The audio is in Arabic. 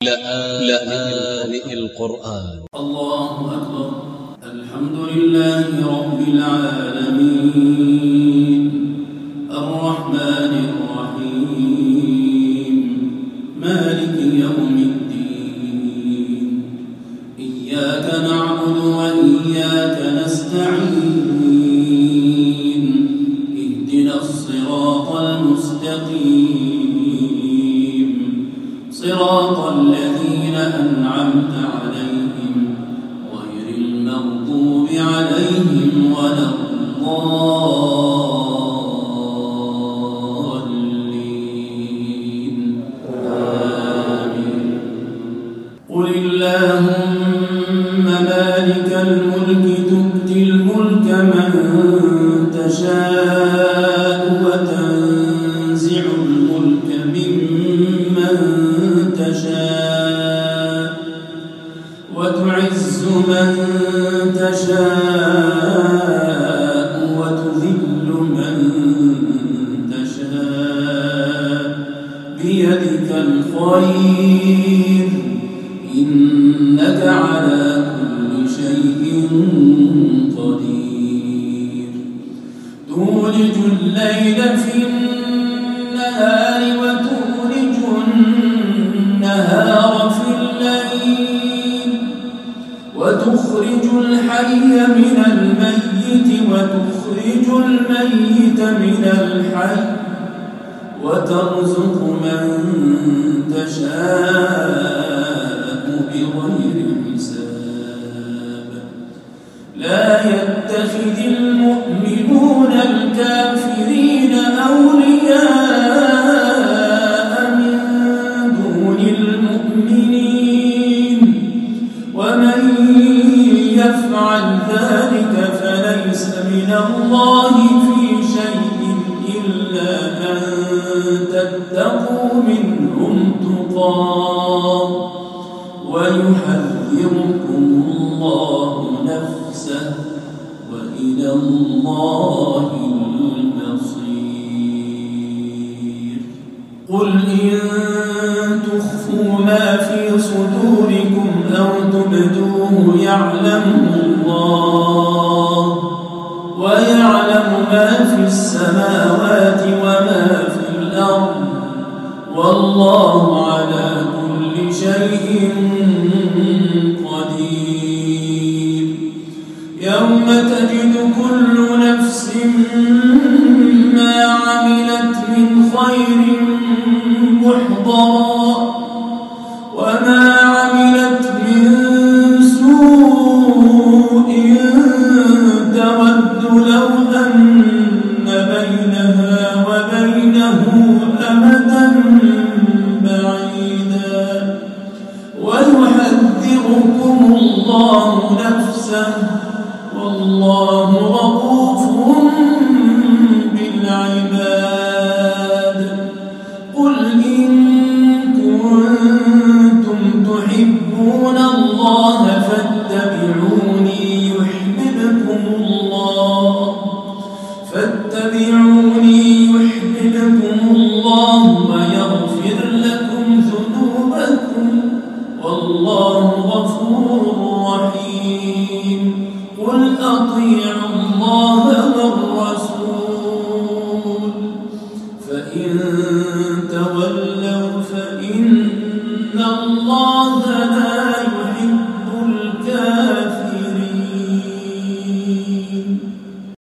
لآن القرآن. الله أكبر. الحمد لله رب العالمين الرحمن الرحيم مالك يوم الدين إياك نعبد وإياك نستعين اهدنا الصراط المستقيم صراط الذين أنعمت عليهم غير المغضوب عليهم ولا الضالين آمين. قل اللهم مالك الملك تؤتي الملك من تشاء وتنزع الملك ممن تشاء وتعز من تشاء وتذل من تشاء بيدك الخير إنك على كل شيء قدير. تولج الليل في النهار وتولج النهار في الليل وتخرج الحي من الميت وتخرج الميت من الحي وترزق من تشاء بغير حساب. لا يتخذ المؤمنون الكافرين أولياء من دون المؤمنين ومن يفعل ذلك فليس من الله في شيء إلا أن تتقوا منهم تقاه ويحذركم الله نفسه وإلى الله المصير. قل إن تخفوا ما في صدوركم أو تبدوه يعلمه الله ويعلم ما في السماوات وما في الأرض والله على كل شيء قدير. يوم تجد كل نفس ما عملت من خير محضرا وما عملت من سوء تود لو أن بينها وبينه أمدا بعيدا ويحذركم الله نفسه والله رؤوف بالعباد. قل إن كنتم تحبون الله فاتبعوني يحببكم الله ويغفر لكم ذنوبكم والله غفور رحيم. قل أطيعوا الله والرسول فإن تولوا فإن الله